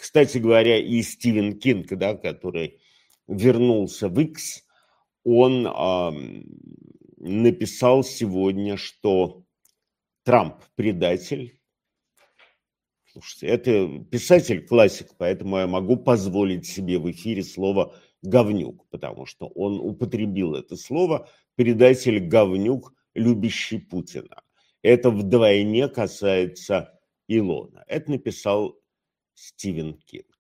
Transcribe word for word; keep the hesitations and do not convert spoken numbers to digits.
Кстати говоря, и Стивен Кинг, да, который вернулся в X, он а, написал сегодня, что Трамп предатель. Слушайте, это писатель-классик, поэтому я могу позволить себе в эфире слово «говнюк», потому что он употребил это слово «предатель-говнюк, любящий Путина». Это вдвойне касается Илона. Это написал Стивен Кинг.